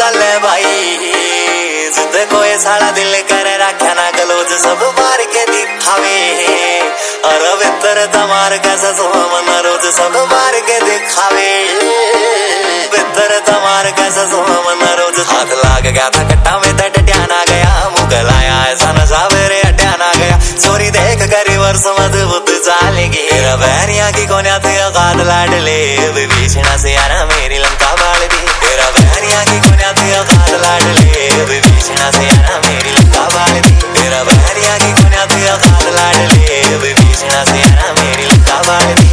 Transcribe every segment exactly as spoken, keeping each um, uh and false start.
गल है भाई, जिद्द कोई साड़ा दिल करे रखा ना गलोज सब मार के दिखावे। और वितर तमार कैसा सोमन रोज सब मार के दिखावे। वितर तमार कैसा सोमन रोज हाथ लाग गया था कट्टा में तो डटिया ना गया। मुगल आया ऐसा नशा मेरे हटिया ना गया। चोरी देख कर वर्ष मत बुद्ध चालेगी। तेरा बहरिया की कोन्या थे औकात लाडले, विभीषणा से यारा मेरी लंका बाल दी। तेरा बहरिया की कोन्या थे औकात लाडले, विभीषणा से यारा मेरी लंका बाल दी। तेरा बहरिया की कोन्या थे औकात लाडले, विभीषणा से यारा मेरी लंका बाल दी।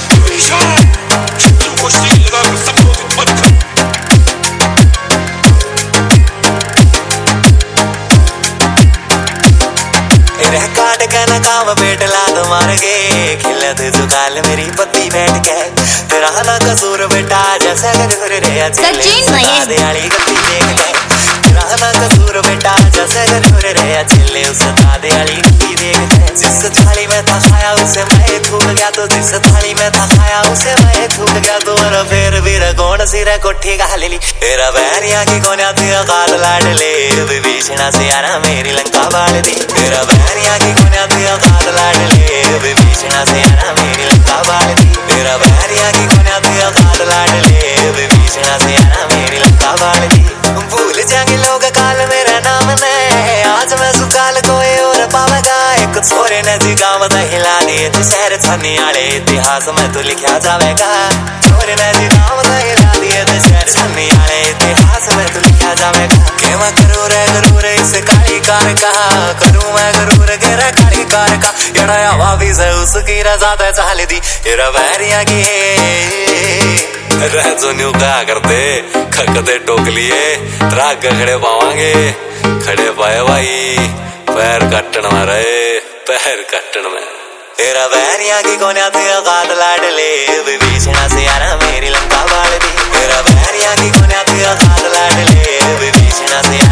काट के न काम पेट लाद मार के, खिलत जुगाल मेरी पत्ती बैठ के। तेरा ना कसूर बेटा जैसे घूर रे दिहाड़ी गति देख के। तेरा ना कसूर बेटा जैसे घूर रे चिल्ले उस दिहाड़ी गति देख के। जिस थाली में था खाया उसे मैं थूक गया, तो जिस थाली में था खाया उसे मैं थूक गया। तो और फिर भी कौन सी रे कोठी का ले ली। तेरा बहरिया की कोन्या थी औकात लाडले, विभीषणा से यारा मेरी लंका बाल दी। तेरा बहरिया की कोन्या थी औकात लाडले, विभीषणा से यारा मेरी लंका बाल दी। तेरा बहरिया की कोन्या थी औकात लाडले, विभीषणा से यारा मेरी लंका बाल दी। भूल जाएंगे लोग काल मेरा नाम ने, आज मैं सुकाल कोई और पावेगा। एक छोरे ने जी काम हिला दिए तो शहर छानी आड़े, इतिहास में तो लिखा जाएगा। छोरे ने जी काम हिला दिए तो शहर छानी आड़े, इतिहास में तो लिखा जाएगा। के मैं करूँ रे करूँ रे इस काली कार का, करूँ मैं करूँ रे गेरा काली कार का। यड़ा हवा भी से उसकी रजा ते चाल दी। तेरा बहरिया की रह जो न्यू क्या करते खकते टोक लिए, त्राग खड़े पावांगे खड़े पाए भाई। पैर कट्टन में रहे पैर कट्टन में। तेरा बहरिया की कोन्या थी औकात लाडले, विभीषणा से यारा मेरी लंका बाल दी। तेरा बहरिया की कोन्या थी औकात लाडले, विभीषणा से